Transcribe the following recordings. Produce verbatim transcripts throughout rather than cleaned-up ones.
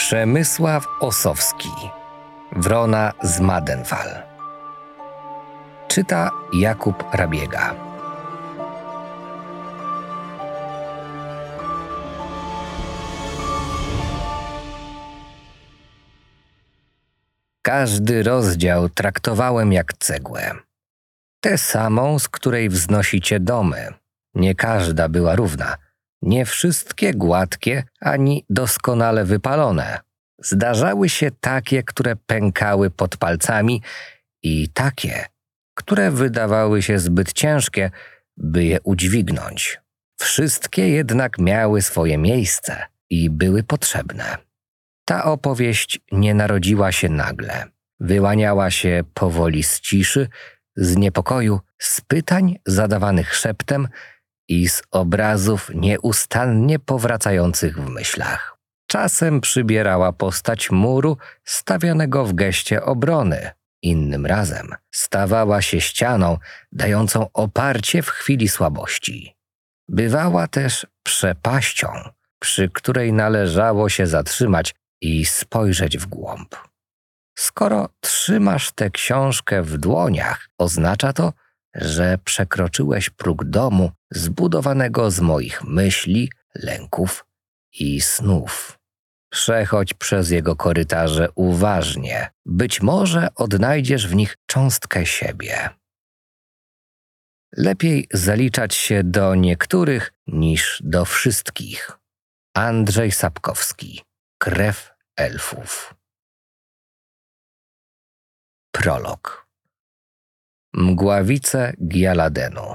Przemysław Osowski. Wrona z Madenfall. Czyta Jakub Rabiega. Każdy rozdział traktowałem jak cegłę. Tę samą, z której wznosicie domy. Nie każda była równa. Nie wszystkie gładkie, ani doskonale wypalone. Zdarzały się takie, które pękały pod palcami i takie, które wydawały się zbyt ciężkie, by je udźwignąć. Wszystkie jednak miały swoje miejsce i były potrzebne. Ta opowieść nie narodziła się nagle. Wyłaniała się powoli z ciszy, z niepokoju, z pytań zadawanych szeptem i z obrazów nieustannie powracających w myślach. Czasem przybierała postać muru stawianego w geście obrony. Innym razem stawała się ścianą dającą oparcie w chwili słabości. Bywała też przepaścią, przy której należało się zatrzymać i spojrzeć w głąb. Skoro trzymasz tę książkę w dłoniach, oznacza to, że przekroczyłeś próg domu zbudowanego z moich myśli, lęków i snów. Przechodź przez jego korytarze uważnie. Być może odnajdziesz w nich cząstkę siebie. Lepiej zaliczać się do niektórych niż do wszystkich. Andrzej Sapkowski. Krew elfów. Prolog. Mgławice Gialadenu.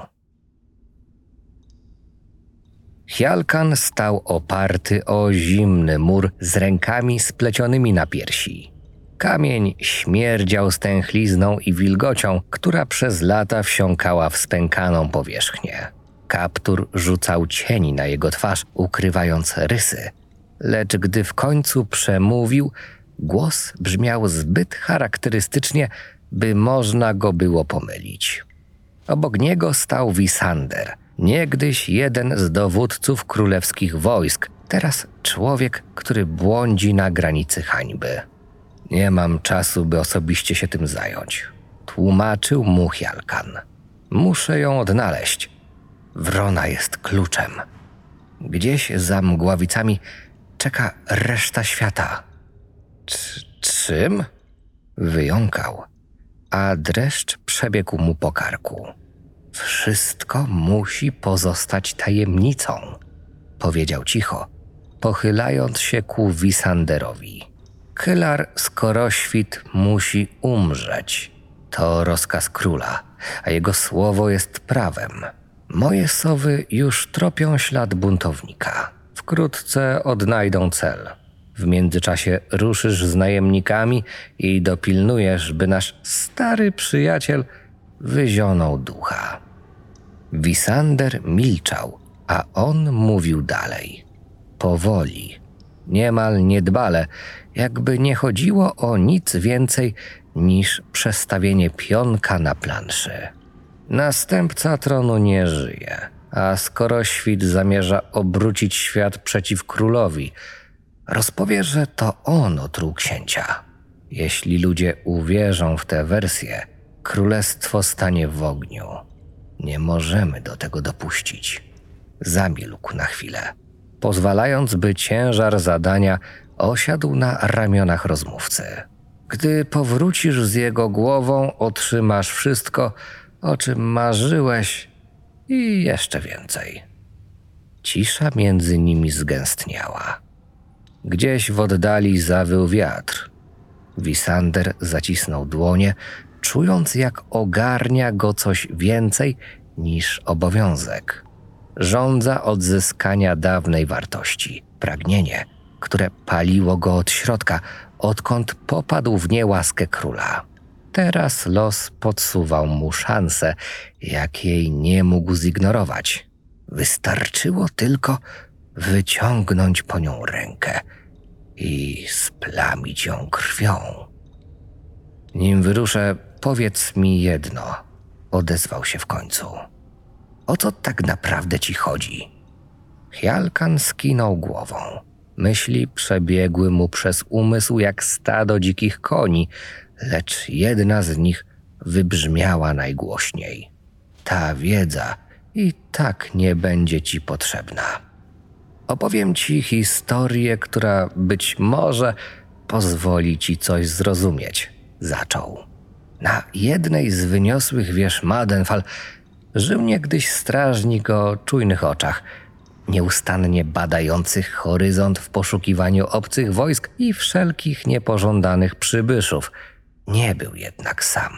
Hjalkan stał oparty o zimny mur z rękami splecionymi na piersi. Kamień śmierdział stęchlizną i wilgocią, która przez lata wsiąkała w spękaną powierzchnię. Kaptur rzucał cień na jego twarz, ukrywając rysy, lecz gdy w końcu przemówił, głos brzmiał zbyt charakterystycznie, by można go było pomylić. Obok niego stał Wisander, niegdyś jeden z dowódców królewskich wojsk, teraz człowiek, który błądzi na granicy hańby. Nie mam czasu, by osobiście się tym zająć, tłumaczył mu Hjalkan. Muszę ją odnaleźć. Wrona jest kluczem. Gdzieś za mgławicami czeka reszta świata. Cz- czym? Wyjąkał, a dreszcz przebiegł mu po karku. Wszystko musi pozostać tajemnicą, powiedział cicho, pochylając się ku Wisanderowi. Kylar Skoroświt musi umrzeć. To rozkaz króla, a jego słowo jest prawem. Moje sowy już tropią ślad buntownika. Wkrótce odnajdą cel. W międzyczasie ruszysz z najemnikami i dopilnujesz, by nasz stary przyjaciel wyzionął ducha. Wisander milczał, a on mówił dalej. Powoli, niemal niedbale, jakby nie chodziło o nic więcej niż przestawienie pionka na planszy. Następca tronu nie żyje, a Skoroświt zamierza obrócić świat przeciw królowi. Rozpowie, że to on otruł księcia. Jeśli ludzie uwierzą w tę wersję, królestwo stanie w ogniu. Nie możemy do tego dopuścić. Zamilkł na chwilę, pozwalając, by ciężar zadania osiadł na ramionach rozmówcy. Gdy powrócisz z jego głową, otrzymasz wszystko, o czym marzyłeś i jeszcze więcej. Cisza między nimi zgęstniała. Gdzieś w oddali zawył wiatr. Wisander zacisnął dłonie, czując, jak ogarnia go coś więcej niż obowiązek. Żądza odzyskania dawnej wartości, pragnienie, które paliło go od środka, odkąd popadł w niełaskę króla. Teraz los podsuwał mu szansę, jakiej nie mógł zignorować. Wystarczyło tylko wyciągnąć po nią rękę i splamić ją krwią. Nim wyruszę, powiedz mi jedno, odezwał się w końcu. O co tak naprawdę ci chodzi? Hjalkan skinął głową. Myśli przebiegły mu przez umysł jak stado dzikich koni, lecz jedna z nich wybrzmiała najgłośniej. Ta wiedza i tak nie będzie ci potrzebna. Opowiem ci historię, która być może pozwoli ci coś zrozumieć. Zaczął. Na jednej z wyniosłych wież Madenfall żył niegdyś strażnik o czujnych oczach, nieustannie badających horyzont w poszukiwaniu obcych wojsk i wszelkich niepożądanych przybyszów. Nie był jednak sam.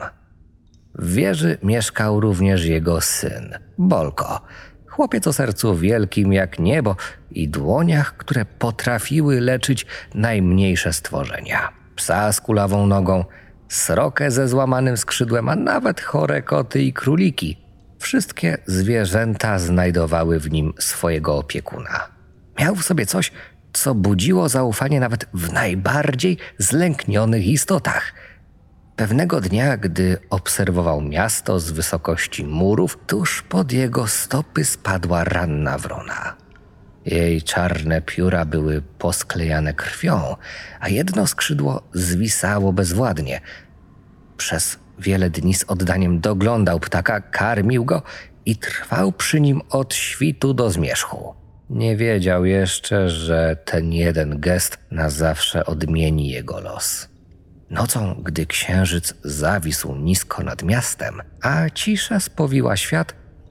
W wieży mieszkał również jego syn, Bolko, chłopiec o sercu wielkim jak niebo i dłoniach, które potrafiły leczyć najmniejsze stworzenia. Psa z kulawą nogą, srokę ze złamanym skrzydłem, a nawet chore koty i króliki. Wszystkie zwierzęta znajdowały w nim swojego opiekuna. Miał w sobie coś, co budziło zaufanie nawet w najbardziej zlęknionych istotach. Pewnego dnia, gdy obserwował miasto z wysokości murów, tuż pod jego stopy spadła ranna wrona. Jej czarne pióra były posklejane krwią, a jedno skrzydło zwisało bezwładnie. Przez wiele dni z oddaniem doglądał ptaka, karmił go i trwał przy nim od świtu do zmierzchu. Nie wiedział jeszcze, że ten jeden gest na zawsze odmieni jego los. Nocą, gdy księżyc zawisł nisko nad miastem, a cisza spowiła świat,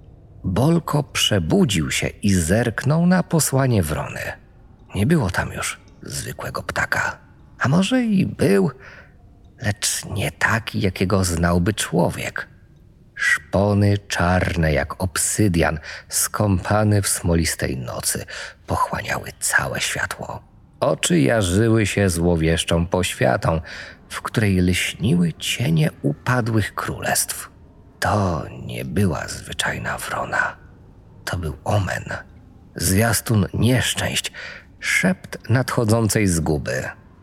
Bolko przebudził się i zerknął na posłanie wrony. Nie było tam już zwykłego ptaka. A może i był, lecz nie taki, jakiego znałby człowiek. Szpony czarne jak obsydian, skąpane w smolistej nocy, pochłaniały całe światło. Oczy jarzyły się złowieszczą poświatą, w której lśniły cienie upadłych królestw. To nie była zwyczajna wrona. To był omen, zwiastun nieszczęść, szept nadchodzącej zguby.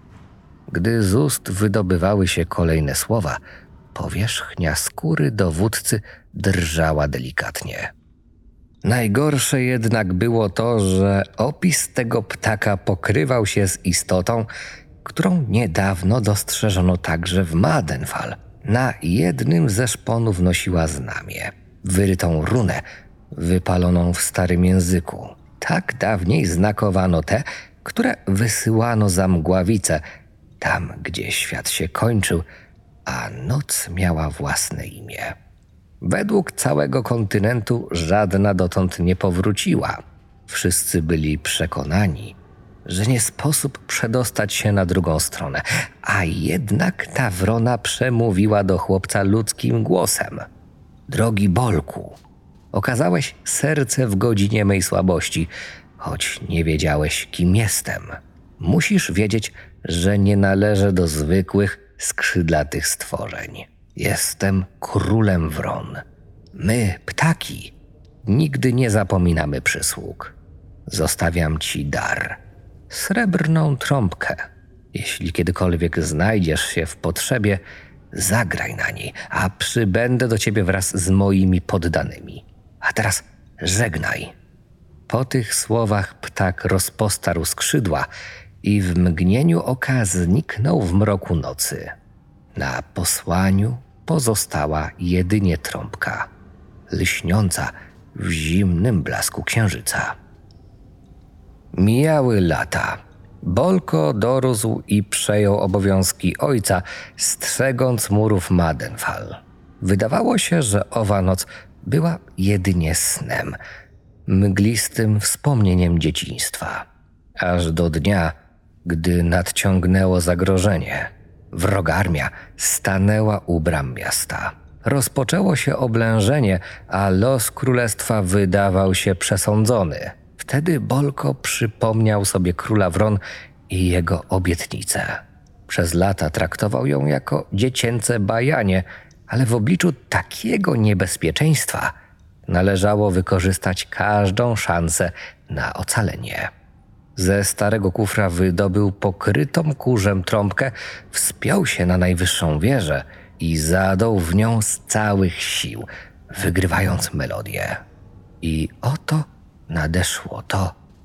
Gdy z ust wydobywały się kolejne słowa, powierzchnia skóry dowódcy drżała delikatnie. Najgorsze jednak było to, że opis tego ptaka pokrywał się z istotą, którą niedawno dostrzeżono także w Madenfall. Na jednym ze szponów nosiła znamię, wyrytą runę, wypaloną w starym języku. Tak dawniej znakowano te, które wysyłano za mgławice, tam gdzie świat się kończył, a noc miała własne imię. Według całego kontynentu żadna dotąd nie powróciła. Wszyscy byli przekonani, że nie sposób przedostać się na drugą stronę, a jednak ta wrona przemówiła do chłopca ludzkim głosem. Drogi Bolku, okazałeś serce w godzinie mej słabości, choć nie wiedziałeś, kim jestem. Musisz wiedzieć, że nie należę do zwykłych, skrzydlatych stworzeń. Jestem królem wron. My, ptaki, nigdy nie zapominamy przysług. Zostawiam ci dar. Srebrną trąbkę. Jeśli kiedykolwiek znajdziesz się w potrzebie, zagraj na niej, a przybędę do ciebie wraz z moimi poddanymi. A teraz żegnaj. Po tych słowach ptak rozpostarł skrzydła i w mgnieniu oka zniknął w mroku nocy. Na posłaniu pozostała jedynie trąbka, lśniąca w zimnym blasku księżyca. Mijały lata. Bolko dorósł i przejął obowiązki ojca, strzegąc murów Madenfall. Wydawało się, że owa noc była jedynie snem, mglistym wspomnieniem dzieciństwa. Aż do dnia, gdy nadciągnęło zagrożenie. Wroga armia stanęła u bram miasta. Rozpoczęło się oblężenie, a los królestwa wydawał się przesądzony. Wtedy Bolko przypomniał sobie króla wron i jego obietnicę. Przez lata traktował ją jako dziecięce bajanie, ale w obliczu takiego niebezpieczeństwa należało wykorzystać każdą szansę na ocalenie. Ze starego kufra wydobył pokrytą kurzem trąbkę, wspiął się na najwyższą wieżę i zadął w nią z całych sił, wygrywając melodię. I oto nadeszło to,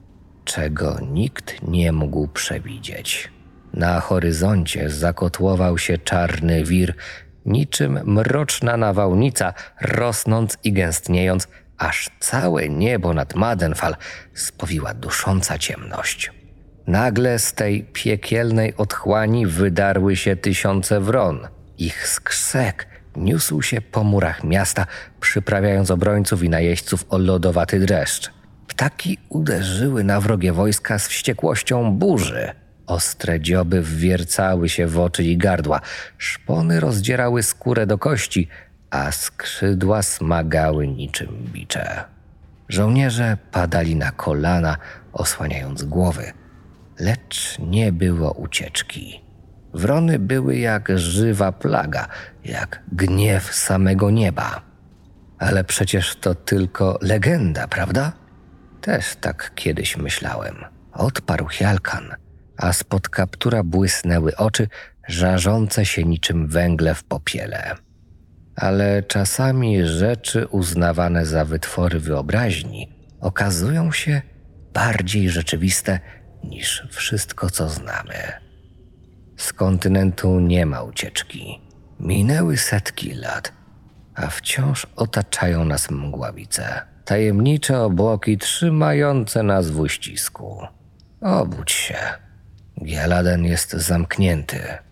czego nikt nie mógł przewidzieć. Na horyzoncie zakotłował się czarny wir, niczym mroczna nawałnica, rosnąc i gęstniejąc, aż całe niebo nad Madenfall spowiła dusząca ciemność. Nagle z tej piekielnej otchłani wydarły się tysiące wron. Ich skrzek niósł się po murach miasta, przyprawiając obrońców i najeźdźców o lodowaty dreszcz. Ptaki uderzyły na wrogie wojska z wściekłością burzy. Ostre dzioby wwiercały się w oczy i gardła, szpony rozdzierały skórę do kości, a skrzydła smagały niczym bicze. Żołnierze padali na kolana, osłaniając głowy, lecz nie było ucieczki. Wrony były jak żywa plaga, jak gniew samego nieba. Ale przecież to tylko legenda, prawda? Też tak kiedyś myślałem. Odparł Hjalkan, a spod kaptura błysnęły oczy, żarzące się niczym węgle w popiele. Ale czasami rzeczy uznawane za wytwory wyobraźni okazują się bardziej rzeczywiste niż wszystko, co znamy. Z kontynentu nie ma ucieczki. Minęły setki lat, a wciąż otaczają nas mgławice. Tajemnicze obłoki trzymające nas w uścisku. Obudź się. Gialaden jest zamknięty.